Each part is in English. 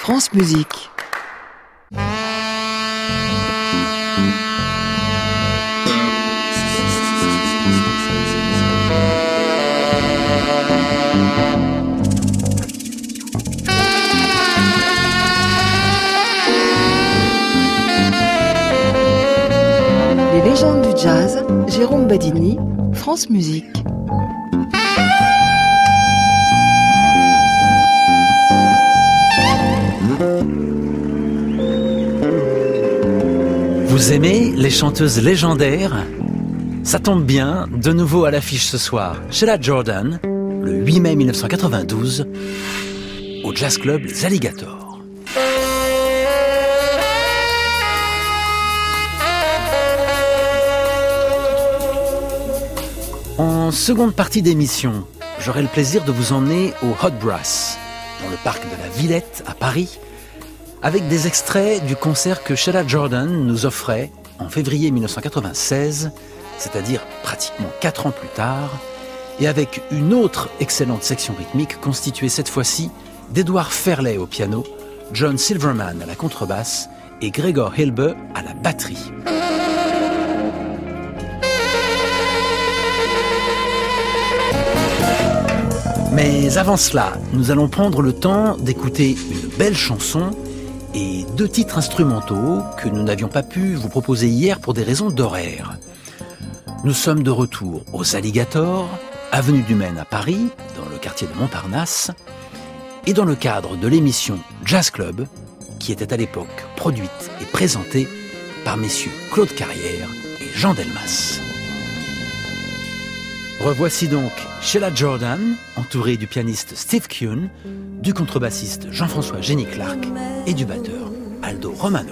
France Musique. Les légendes du jazz, Jérôme Badini, France Musique. Vous aimez les chanteuses légendaires ? Ça tombe bien, de nouveau à l'affiche ce soir, Sheila Jordan, le 8 mai 1992, au Jazz Club Les Alligators. En seconde partie d'émission, j'aurai le plaisir de vous emmener au Hot Brass, dans le parc de la Villette à Paris, avec des extraits du concert que Sheila Jordan nous offrait en février 1996, c'est-à-dire pratiquement 4 ans plus tard, et avec une autre excellente section rythmique constituée cette fois-ci d'Edward Fairley au piano, John Silverman à la contrebasse et Gregor Hilbe à la batterie. Mais avant cela, nous allons prendre le temps d'écouter une belle chanson et 2 titres instrumentaux que nous n'avions pas pu vous proposer hier pour des raisons d'horaire. Nous sommes de retour aux Alligators, avenue du Maine à Paris, dans le quartier de Montparnasse, et dans le cadre de l'émission Jazz Club, qui était à l'époque produite et présentée par messieurs Claude Carrière et Jean Delmas. Revoici donc Sheila Jordan, entourée du pianiste Steve Kuhn, du contrebassiste Jean-François Jenny Clark et du batteur Aldo Romano.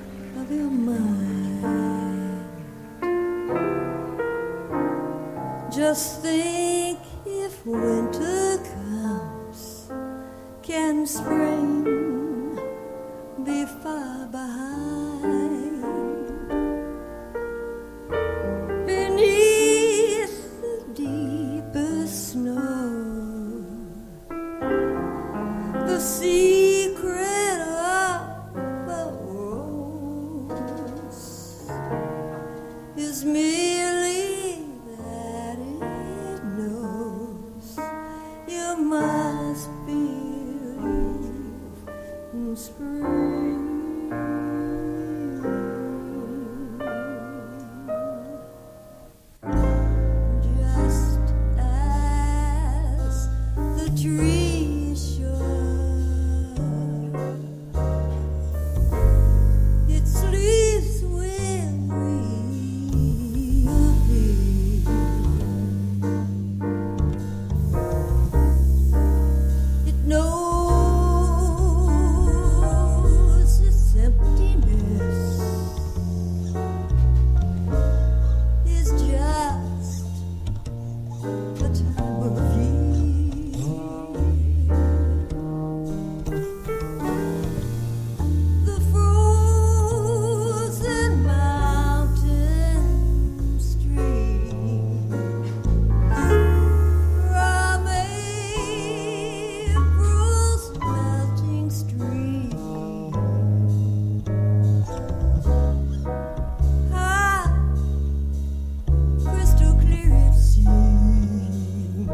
Just think if winter comes, can spring be far behind? Beneath the deepest snow, the secret of a rose is merely that it knows you must believe in spring. Just as the trees should, its leaves will reappear. It knows its emptiness is just the time of year. The frozen mountain streams from April's melting stream, high crystal clear it seems.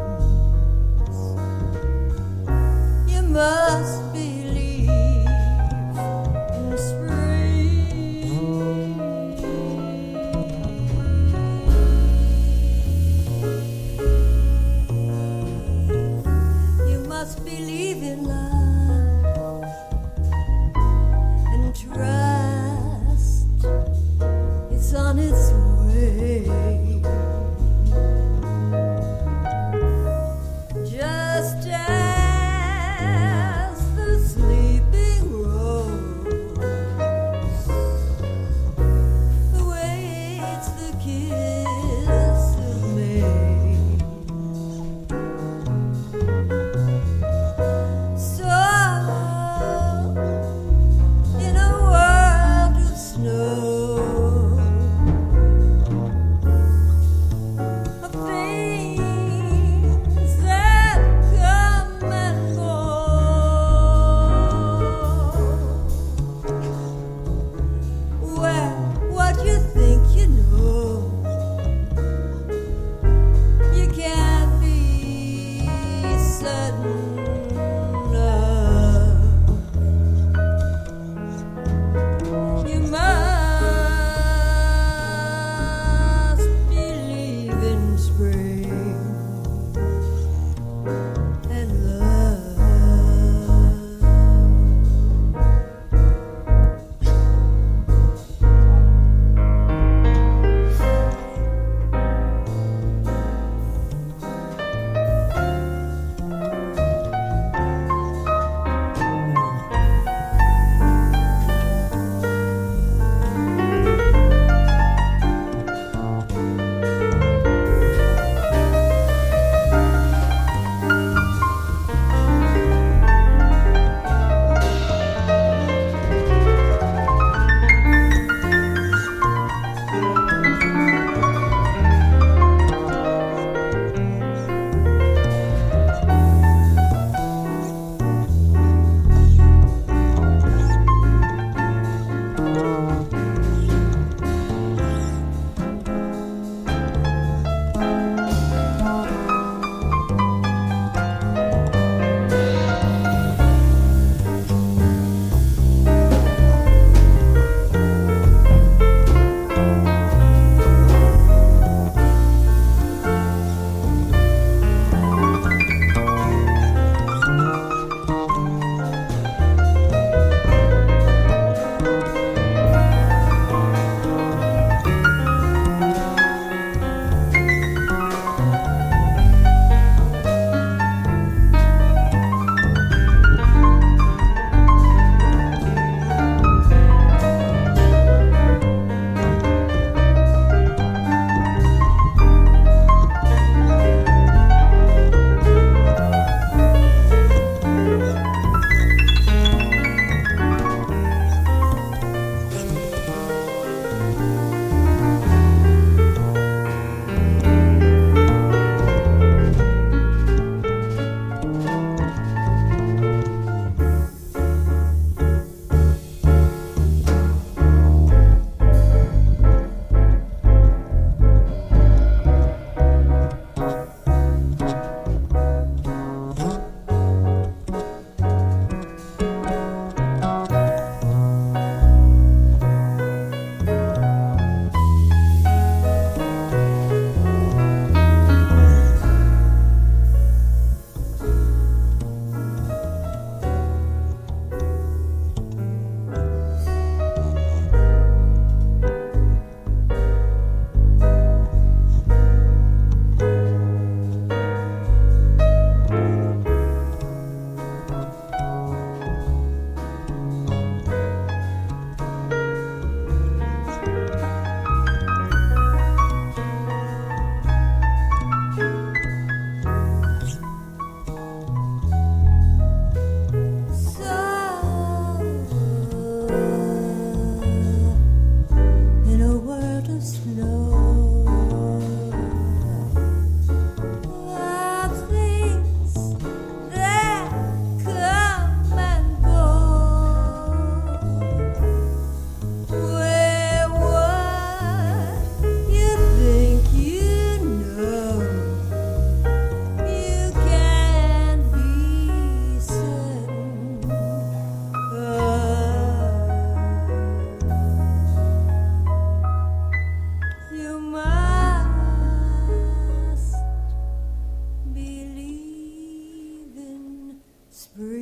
You must believe in spring. You must believe in love and trust it's on its way. Just as the sleeping rose awaits the kiss of May, so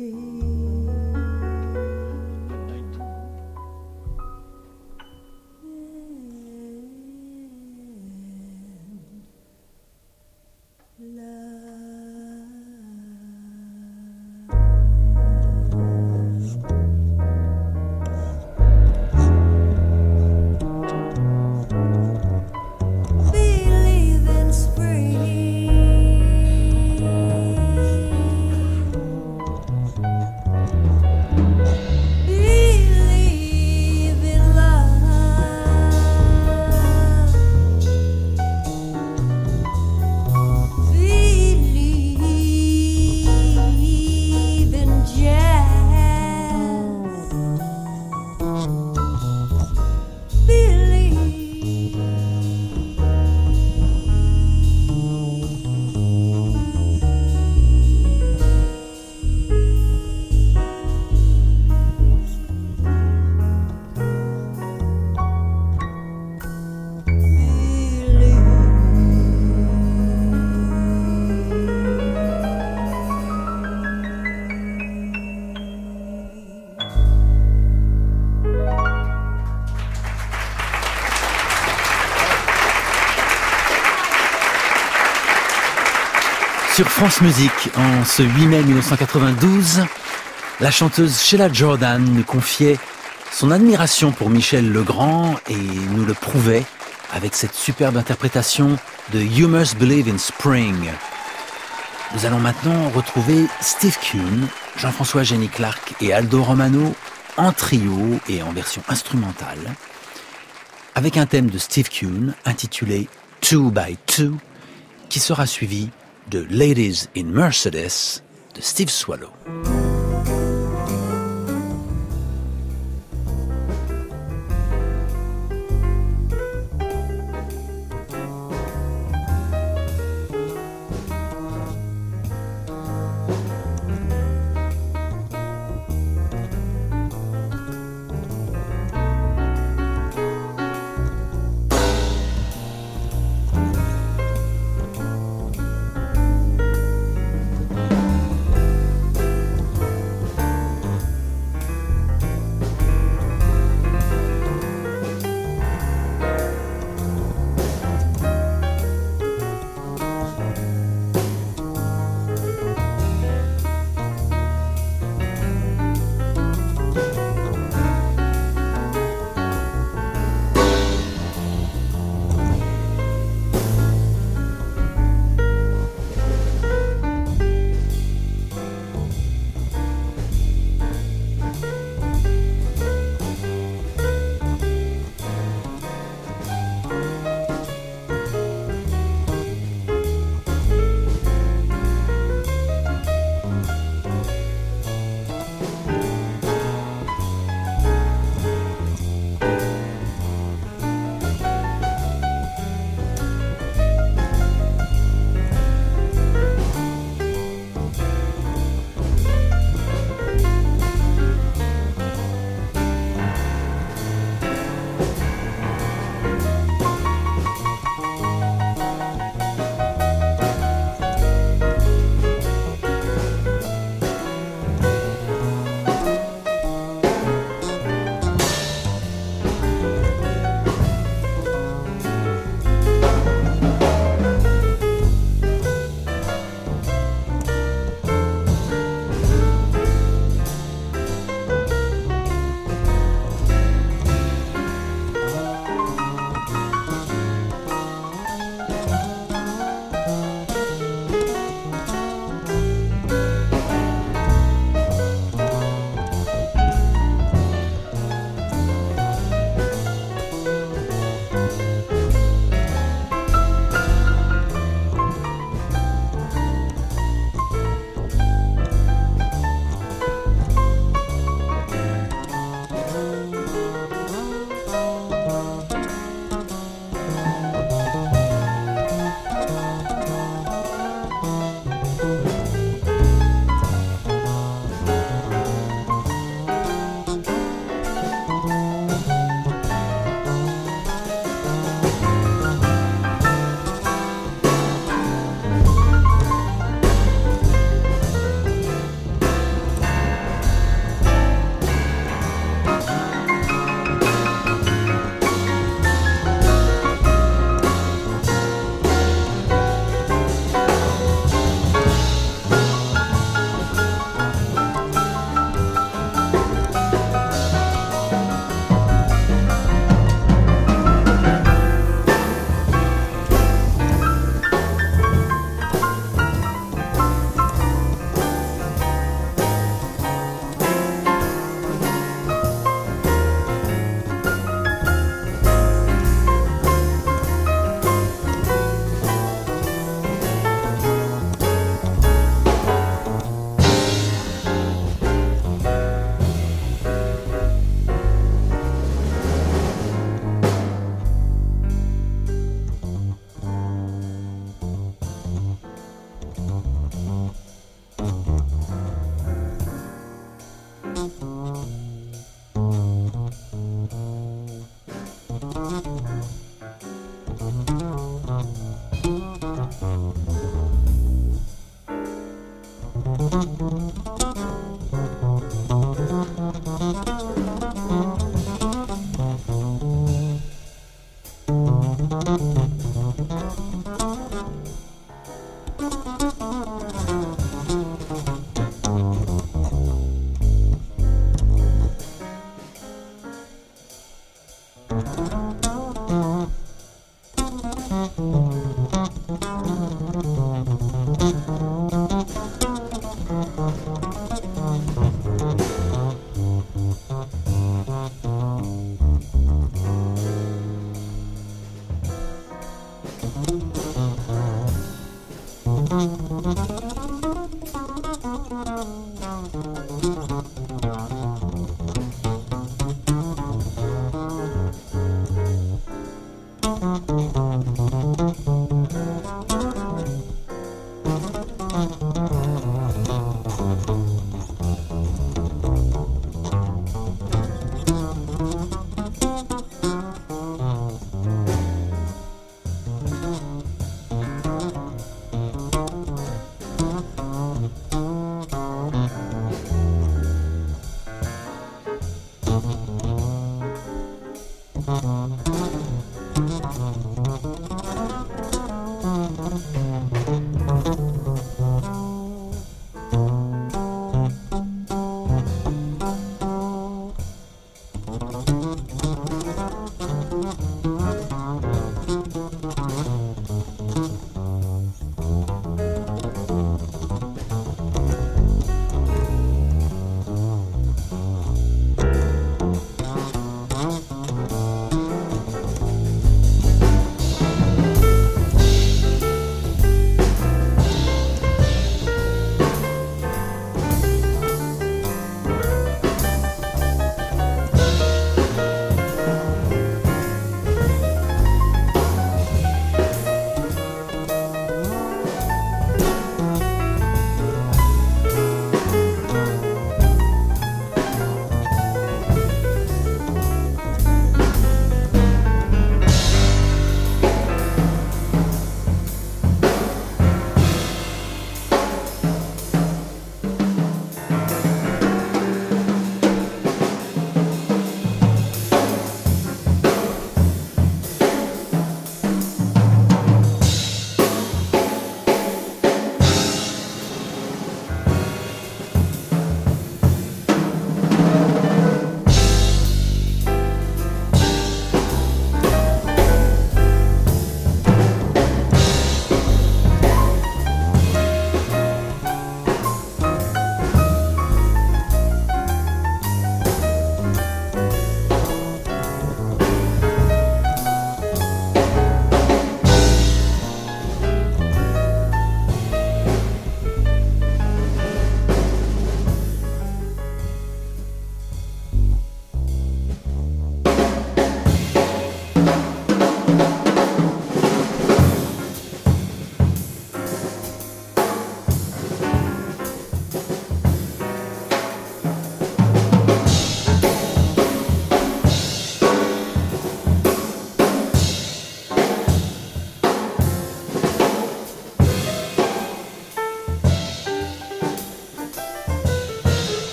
Sur France Musique, en ce 8 mai 1992, la chanteuse Sheila Jordan nous confiait son admiration pour Michel Legrand et nous le prouvait avec cette superbe interprétation de You Must Believe in Spring. Nous allons maintenant retrouver Steve Kuhn, Jean-François Jenny Clark et Aldo Romano en trio et en version instrumentale, avec un thème de Steve Kuhn intitulé 2 by 2, qui sera suivi de Ladies in Mercedes de Steve Swallow.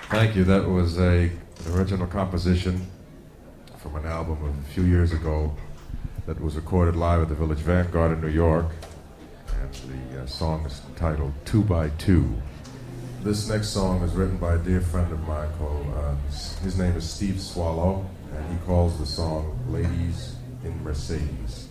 Thank you. That was an original composition from an album of a few years ago that was recorded live at the Village Vanguard in New York. And the song is entitled 2 by 2. This next song is written by a dear friend of mine called, his name is Steve Swallow, and he calls the song Ladies in Mercedes.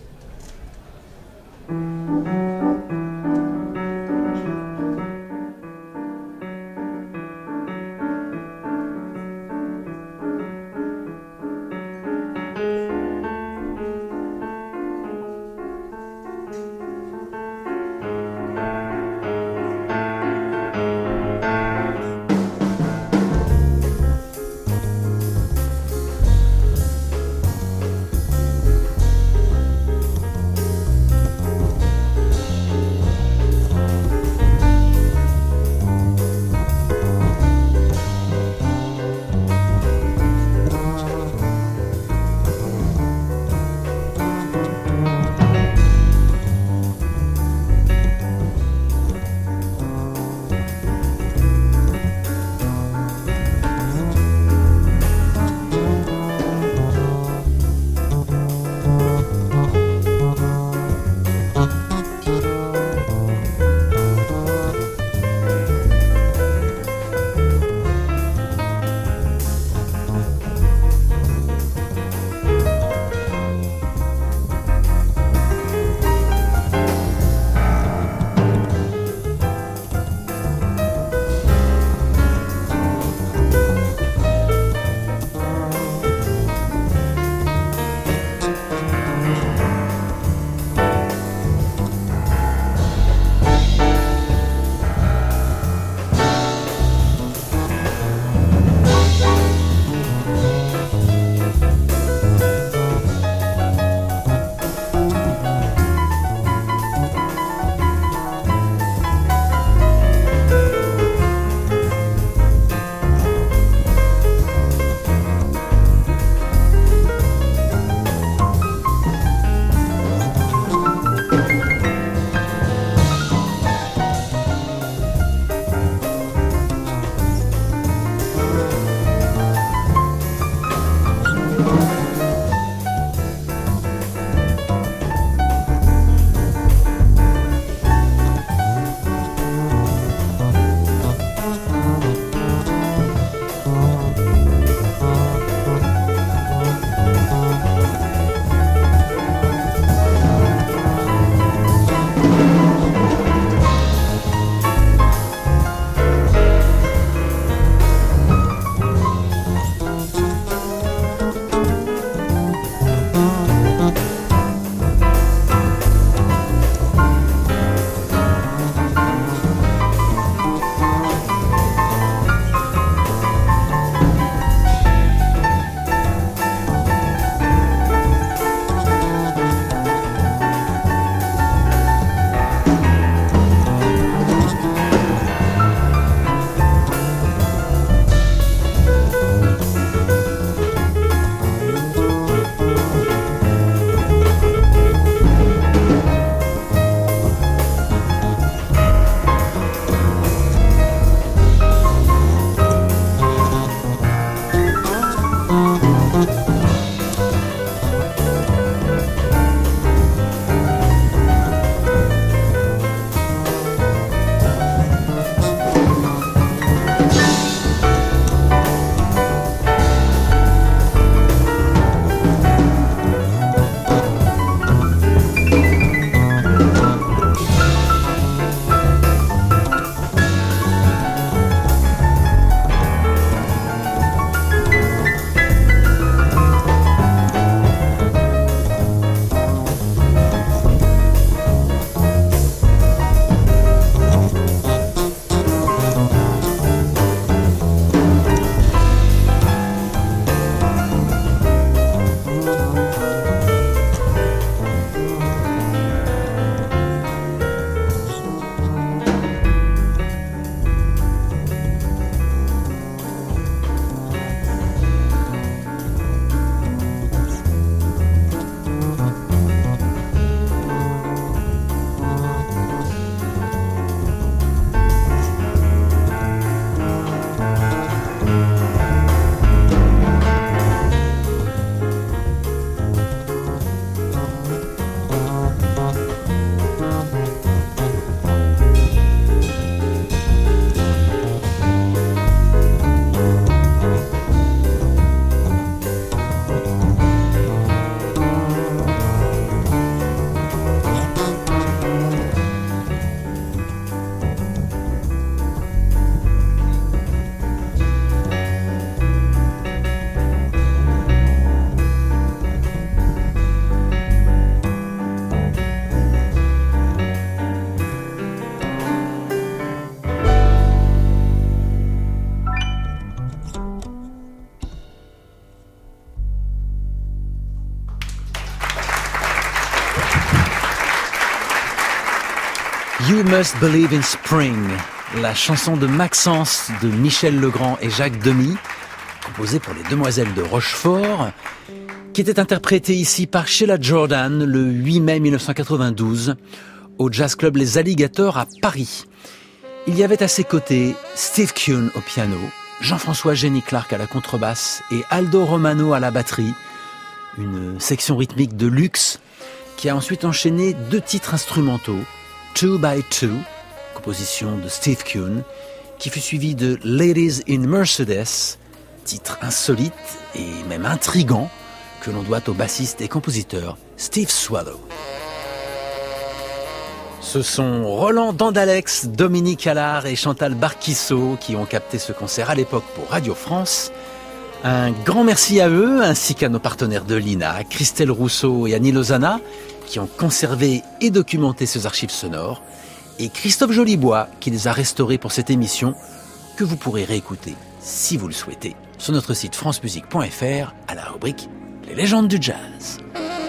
You Must Believe in Spring, la chanson de Maxence de Michel Legrand et Jacques Demy, composée pour les Demoiselles de Rochefort, qui était interprétée ici par Sheila Jordan le 8 mai 1992 au Jazz Club Les Alligators à Paris. Il y avait à ses côtés Steve Kuhn au piano, Jean-François Jenny Clark à la contrebasse et Aldo Romano à la batterie. Une section rythmique de luxe qui a ensuite enchaîné 2 titres instrumentaux, 2 by 2, composition de Steve Kuhn, qui fut suivi de Ladies in Mercedes, titre insolite et même intrigant que l'on doit au bassiste et compositeur Steve Swallow. Ce sont Roland Dandalex, Dominique Allard et Chantal Barquisso qui ont capté ce concert à l'époque pour Radio France. Un grand merci à eux, ainsi qu'à nos partenaires de l'INA, Christelle Rousseau et Annie Lozana, qui ont conservé et documenté ces archives sonores, et Christophe Jolibois, qui les a restaurés pour cette émission, que vous pourrez réécouter, si vous le souhaitez, sur notre site francemusique.fr, à la rubrique « Les légendes du jazz ».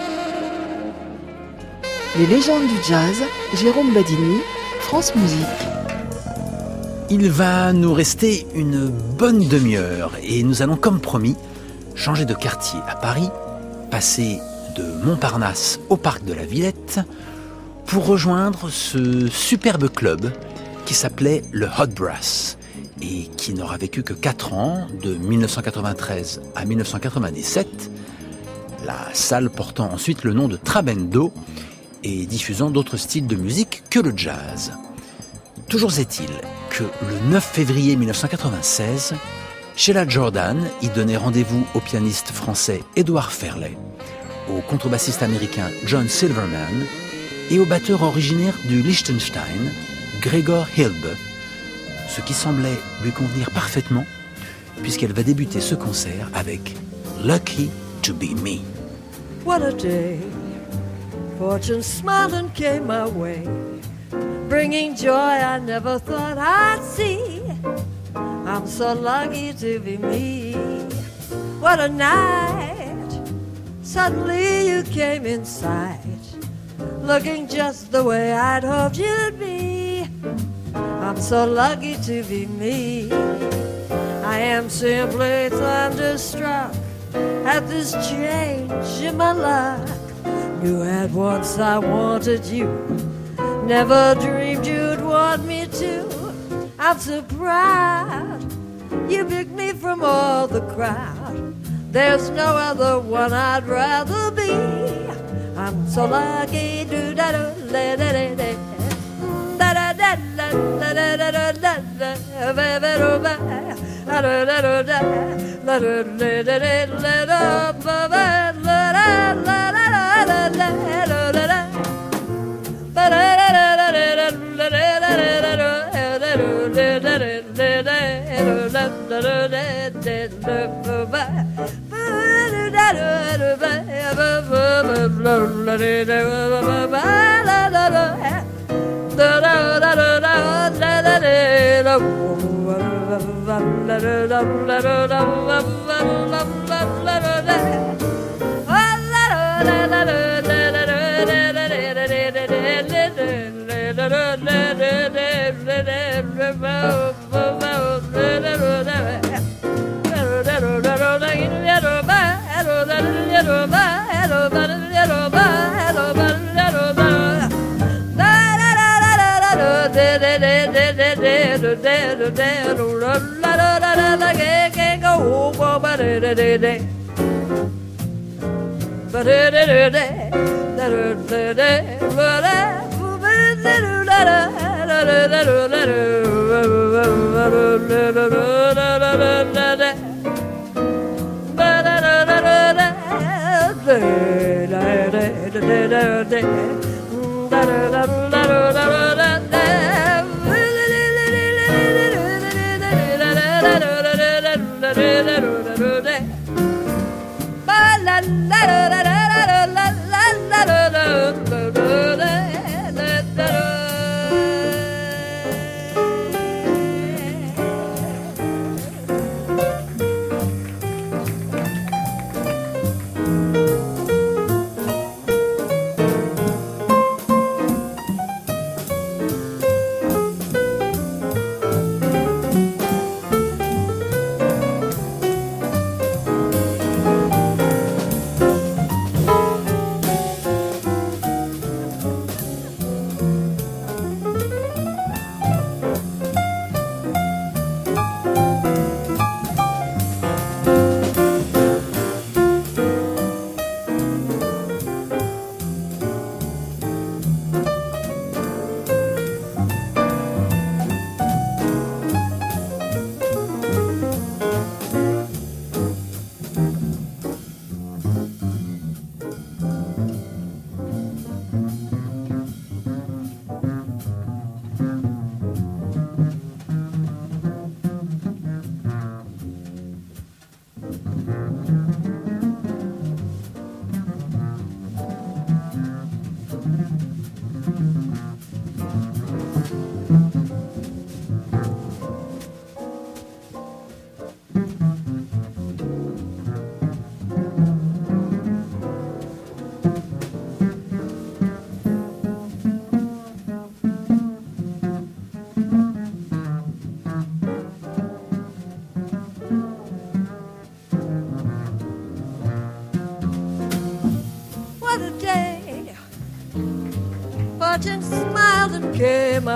Les légendes du jazz, Jérôme Badini, France Musique. Il va nous rester une bonne demi-heure et nous allons, comme promis, changer de quartier à Paris, passer de Montparnasse au parc de la Villette pour rejoindre ce superbe club qui s'appelait le Hot Brass et qui n'aura vécu que 4 ans, de 1993 à 1997, la salle portant ensuite le nom de Trabendo et diffusant d'autres styles de musique que le jazz. Toujours est-il que le 9 février 1996, Sheila Jordan y donnait rendez-vous au pianiste français Édouard Ferlet, au contrebassiste américain John Silverman et au batteur originaire du Liechtenstein, Gregor Hilbe, ce qui semblait lui convenir parfaitement puisqu'elle va débuter ce concert avec Lucky to be me. What a day, fortune smiled and came my way, bringing joy I never thought I'd see. I'm so lucky to be me. What a night, suddenly you came in sight, looking just the way I'd hoped you'd be. I'm so lucky to be me. I am simply thunderstruck at this change in my luck. Knew at once I wanted you, never dreamed you'd want me to. I'm so proud you picked me from all the crowd. There's no other one I'd rather be. I'm so lucky. Do da da da da da da da da da da da da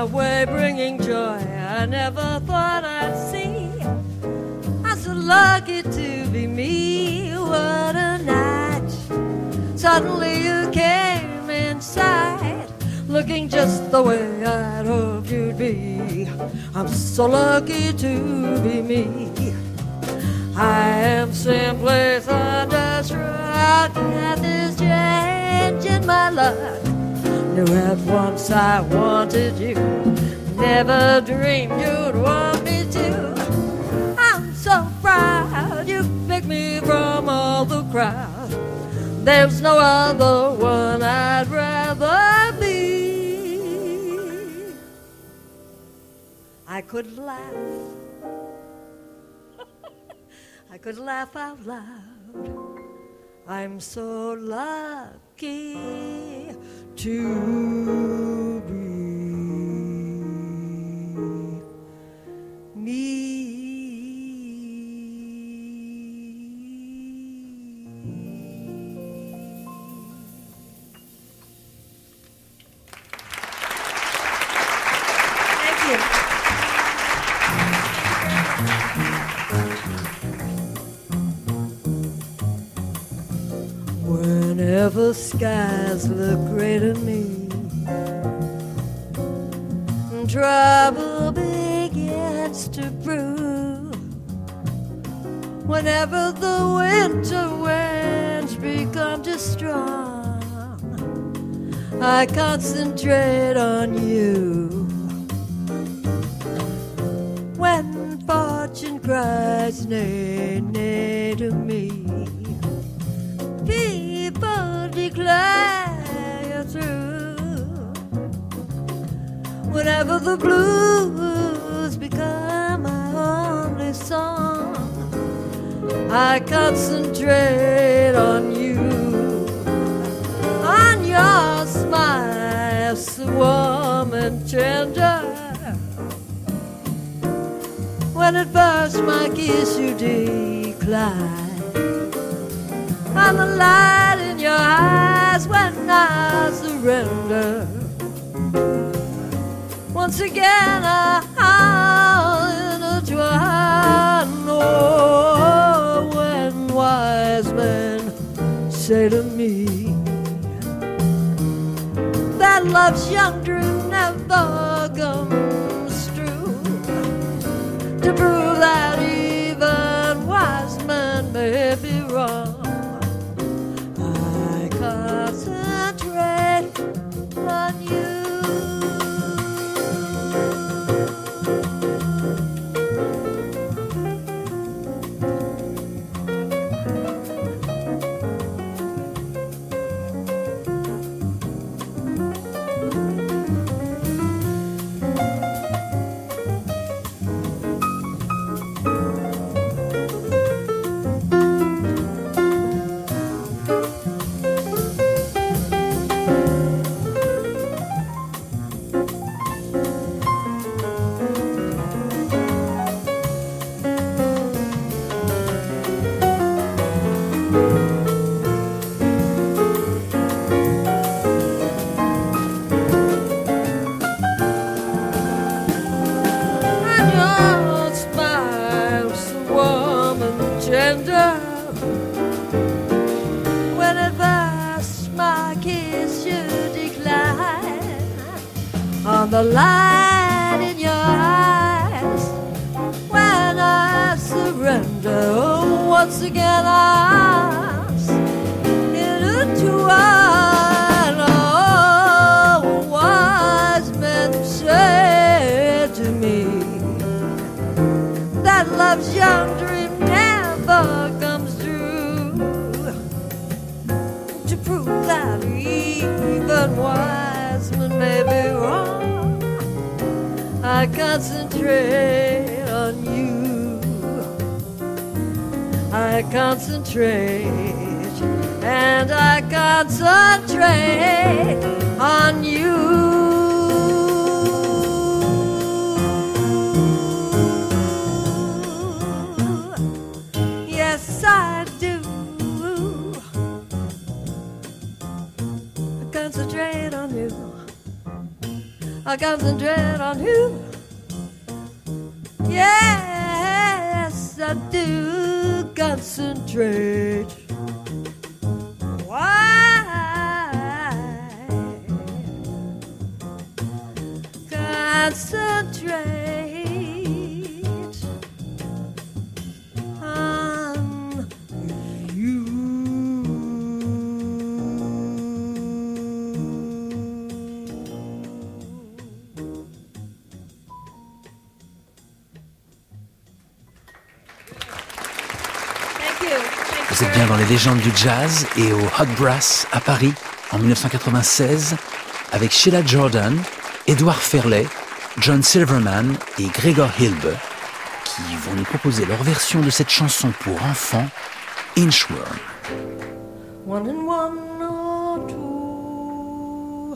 my way, bringing joy I never thought I'd see. I'm so lucky to be me. What a night. Suddenly you came inside, looking just the way I'd hoped you'd be. I'm so lucky to be me. I am simply thunderstruck at this change in my luck. Knew at once I wanted you, never dreamed you'd want me to. I'm so proud you picked me from all the crowd. There's no other one I'd rather be. I could laugh, I could laugh out loud. I'm so lucky to be me. Thank you. Whenever skies look gray to me, trouble begins to brew. Whenever the winter winds become too strong, I concentrate on you. When fortune cries nay, nay to me, people declare you're through. Whenever the blues become my only song, I concentrate on you, on your smile, so warm and tender. When at first my kiss you decline, I'm the light in your eyes when I surrender. Once again I intertwine. Oh, when wise men say to me that love's young dream never comes true, to prove that even wise men may be wrong, I concentrate on you. The light in your eyes when I surrender. Oh, once again I'm intertwined. Oh, wise men say to me that love's young dream never comes true, to prove that even wise men may be wrong, I concentrate on you. I concentrate, and I concentrate on you. Yes, I do. I concentrate on you. I I concentrate on you. Yes, I do concentrate. Why? Concentrate on you. Vous êtes bien dans les légendes du jazz et au Hot Brass à Paris en 1996 avec Sheila Jordan, Edward Fairley, John Silverman et Gregor Hilber qui vont nous proposer leur version de cette chanson pour enfants, Inchworm. One and one are two,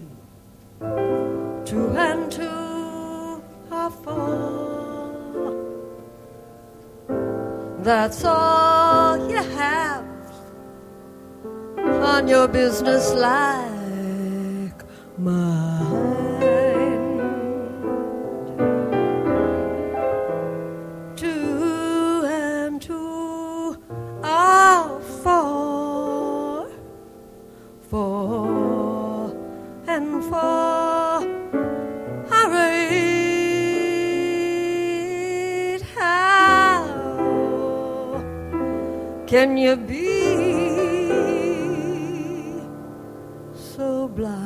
two and two are four. That's all you have on your business like mine. Two and two are four. Four and four are eight. How can you be so blind?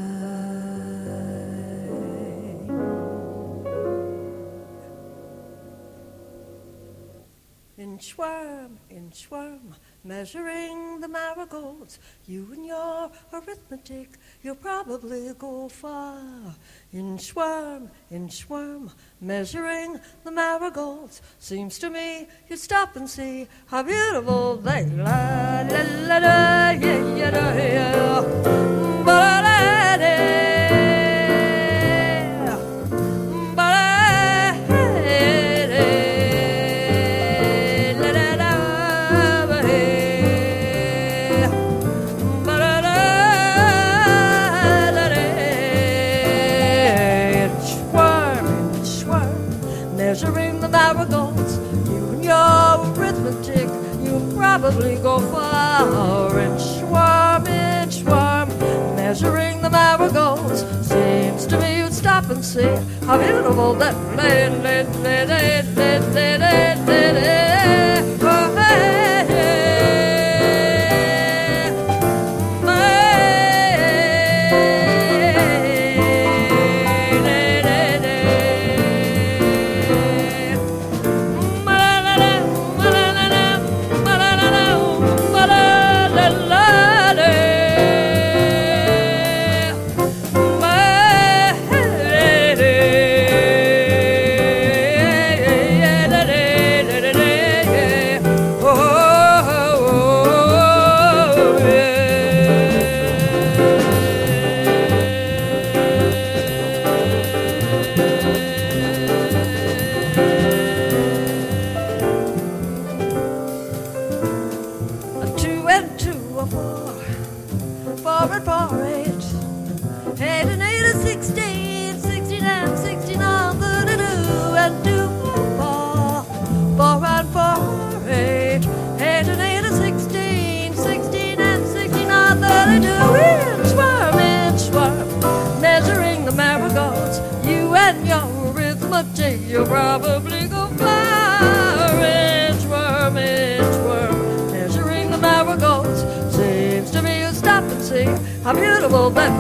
Inchworm, measuring the marigolds. You and your arithmetic, you'll probably go far. Inchworm, measuring the marigolds. Seems to me you'd stop and see how beautiful they lie. La la la, yeah, yeah, yeah. Ba da da. Measuring the marigolds, you and your arithmetic, you'll probably go far. Inchworm, measuring the marigolds. Seems to me you'd stop and see how beautiful that you'll probably go far. Inchworm, measuring the marigolds. Seems to me you'll stop and see how beautiful that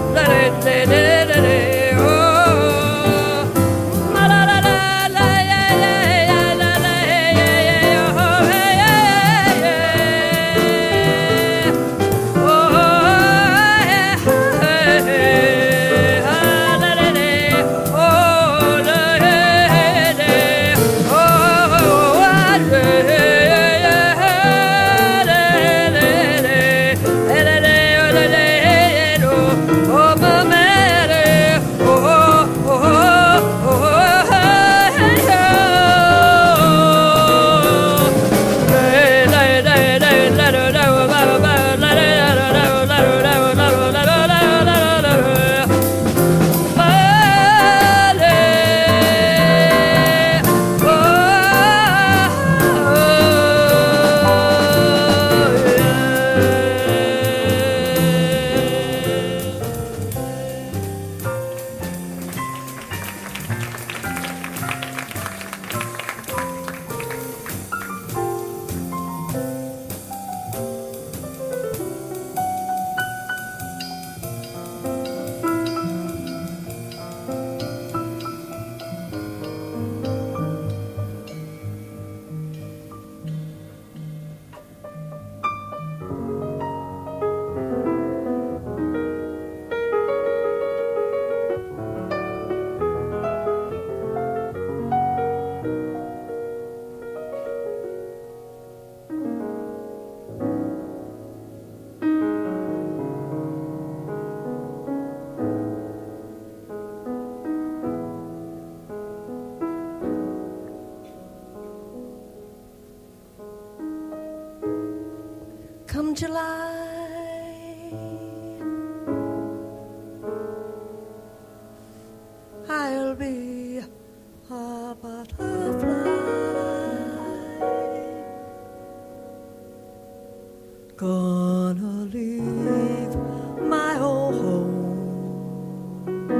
oh, my man. July. I'll be a butterfly, gonna leave my old home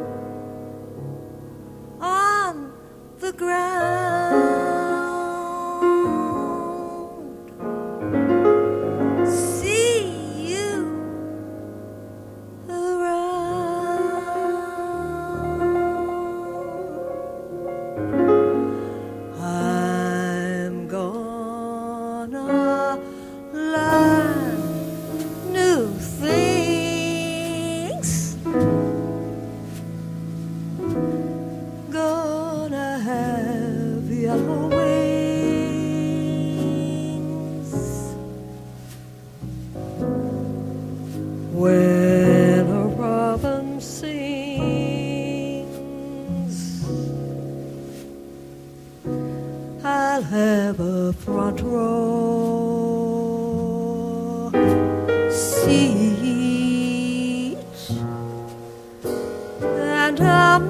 on the ground. See you around. I'm gonna learn new things, gonna have yellow wings. When a robin sings, I'll have a front row seat, and I'll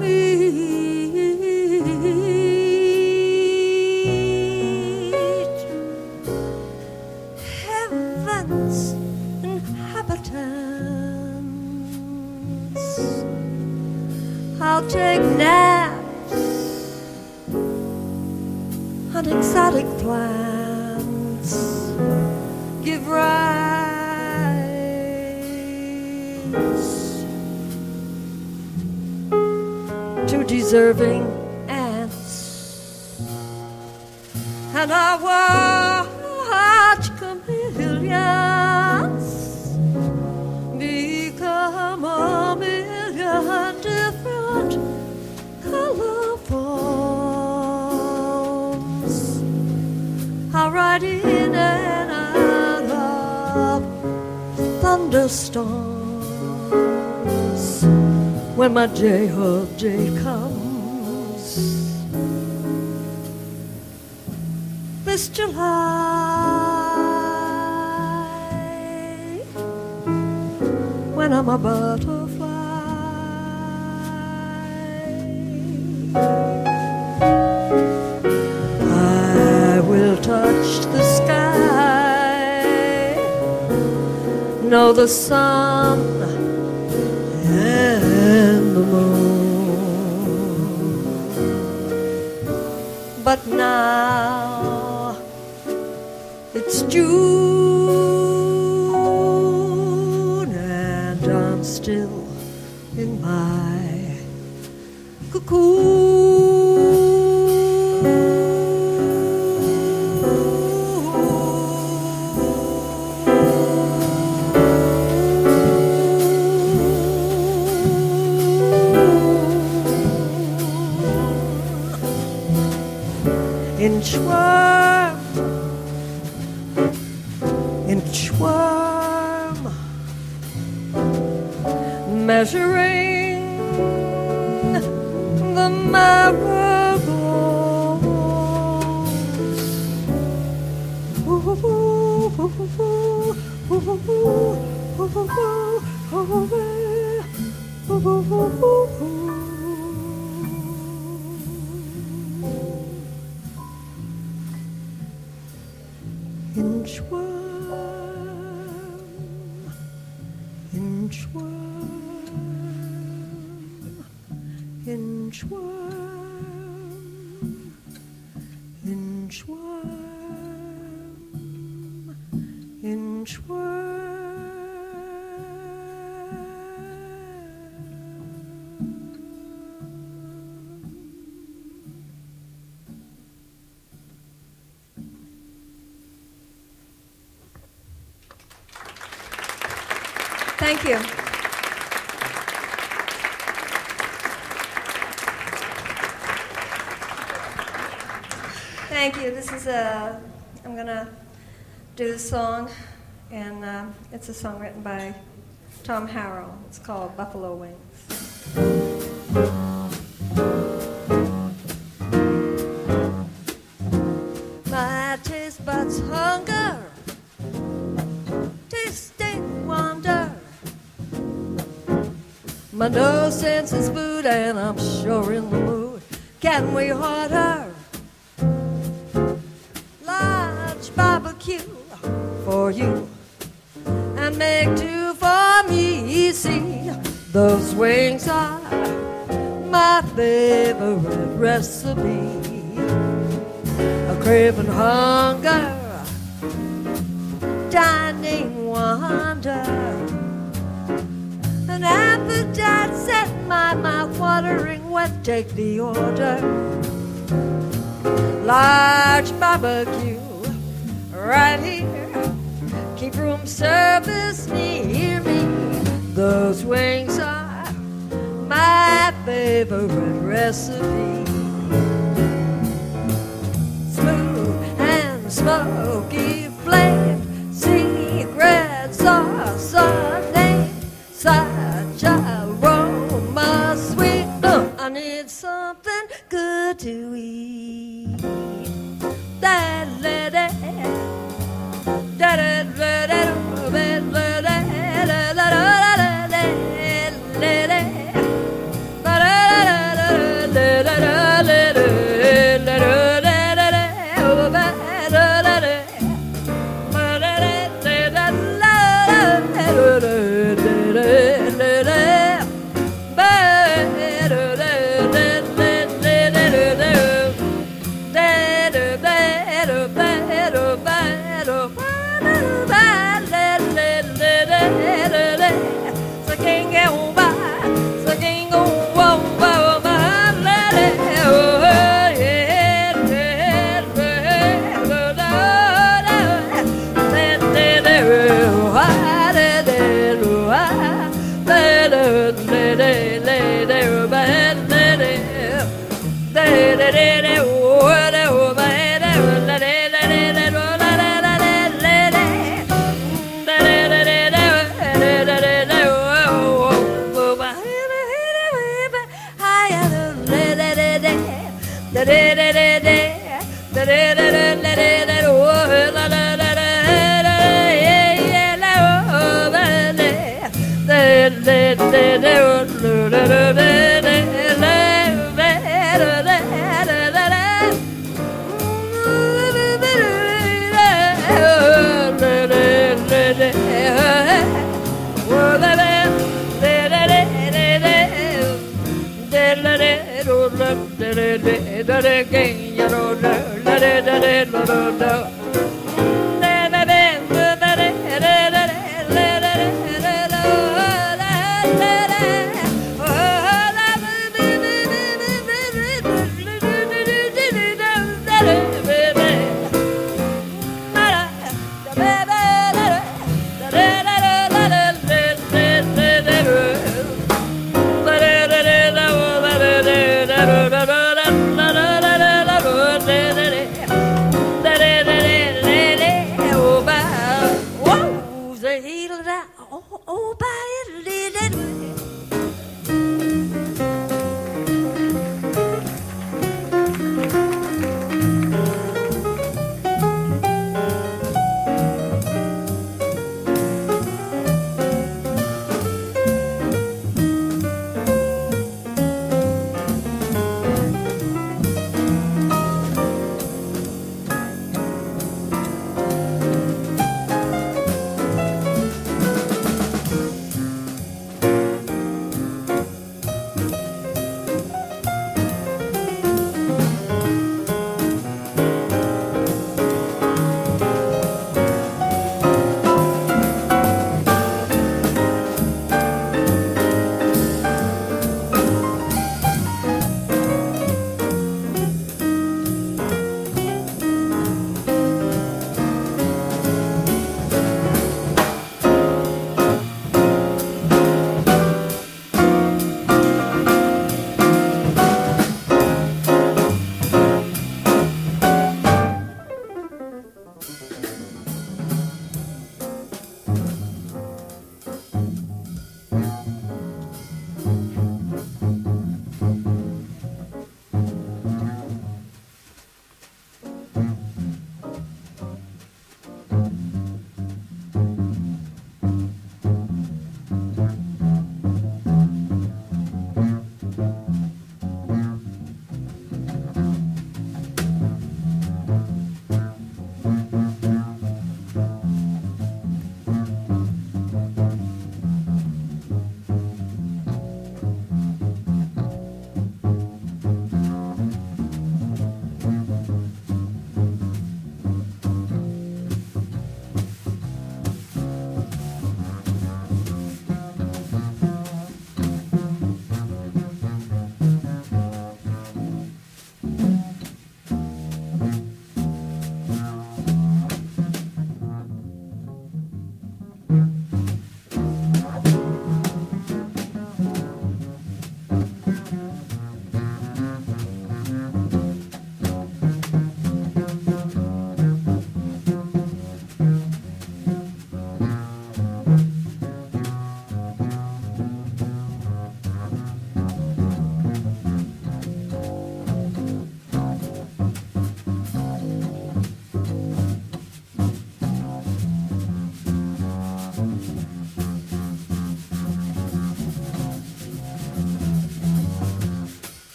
meet heaven's inhabitants. I'll take naps on exotic plants, give rights to deserving ants, and I watch chameleons become a million different color forms. I ride in and out of thunderstorms when my J-Hub J comes. This July, when I'm a butterfly, I will touch the sky, know the sun and the moon. But now it's June and I'm still in my cocoon. Inchworm, measuring the Thank you. Thank you. This is I'm gonna do the song, and it's a song written by Tom Harrell. It's called Buffalo Wings. My taste buds hunger My nose senses food and I'm sure in the mood. Can we order large barbecue for you and make two for me? See, those wings are my favorite recipe. A craving hunger, dining wonder, an appetite set my mouth watering wet. Take the order. Large barbecue right here. Keep room service near me. Those wings are my favorite recipe. Smooth and smoky flame, secret sauce name, such aroma sweet. I need something good to eat. Da da da da da da da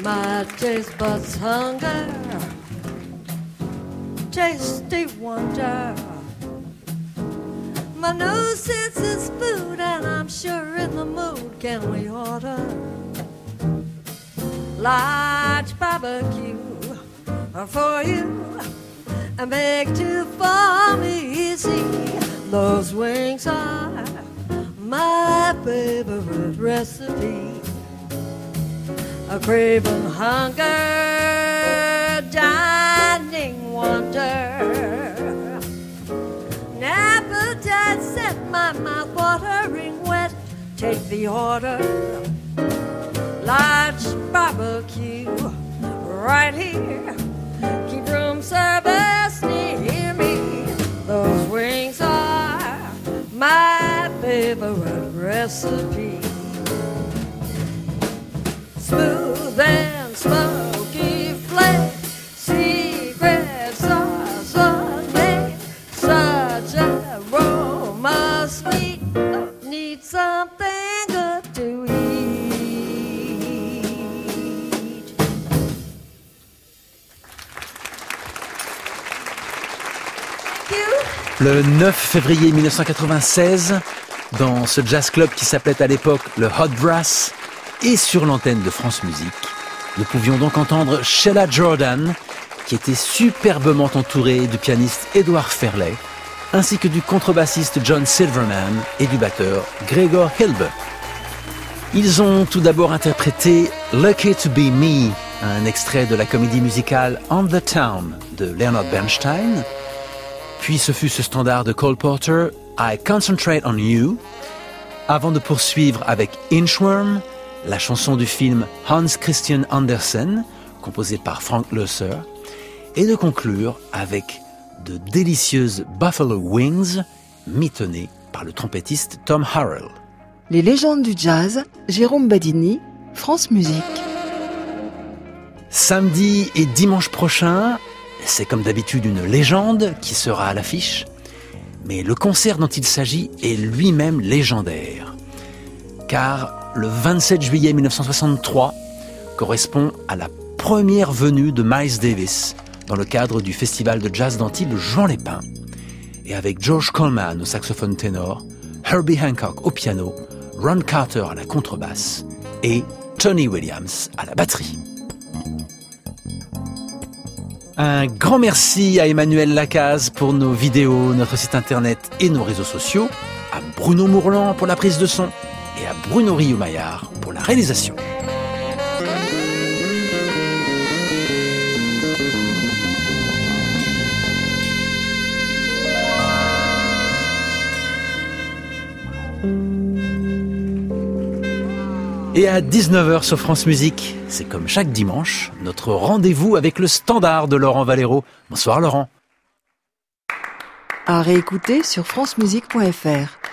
My taste buds hunger, tasty wonder. My nose senses food and I'm sure in the mood. Can we order large barbecue for you and make two for me? See, those wings are my favorite recipe. A craving hunger, dining wonder. An appetite set my mouth watering wet. Take the order, large barbecue right here. Keep room service near me. Those wings are my favorite recipe. Smooth and smoky flake, secret sauce on me. Such aroma sweet, need something good to eat. Thank you. Le 9 février 1996, dans ce jazz club qui s'appelait à l'époque le Hot Brass, et sur l'antenne de France Musique, nous pouvions donc entendre Sheila Jordan, qui était superbement entourée du pianiste Edward Fairley, ainsi que du contrebassiste John Silverman et du batteur Gregor Hilber. Ils ont tout d'abord interprété Lucky to Be Me, un extrait de la comédie musicale On the Town de Leonard Bernstein. Puis ce fut ce standard de Cole Porter, I Concentrate on You, avant de poursuivre avec Inchworm, la chanson du film Hans Christian Andersen, composée par Frank Loesser, et de conclure avec de délicieuses Buffalo Wings, mitonnées par le trompettiste Tom Harrell. Les légendes du jazz, Jérôme Badini, France Musique. Samedi et dimanche prochain, c'est comme d'habitude une légende qui sera à l'affiche, mais le concert dont il s'agit est lui-même légendaire. Car le 27 juillet 1963 correspond à la première venue de Miles Davis dans le cadre du festival de jazz d'Antibes Jean Lépin. Et avec George Coleman au saxophone ténor, Herbie Hancock au piano, Ron Carter à la contrebasse et Tony Williams à la batterie. Un grand merci à Emmanuel Lacaze pour nos vidéos, notre site internet et nos réseaux sociaux, à Bruno Mourlan pour la prise de son et à Bruno Rio-Maillard pour la réalisation. Et à 19h sur France Musique, c'est comme chaque dimanche, notre rendez-vous avec le standard de Laurent Valero. Bonsoir Laurent. À réécouter sur francemusique.fr.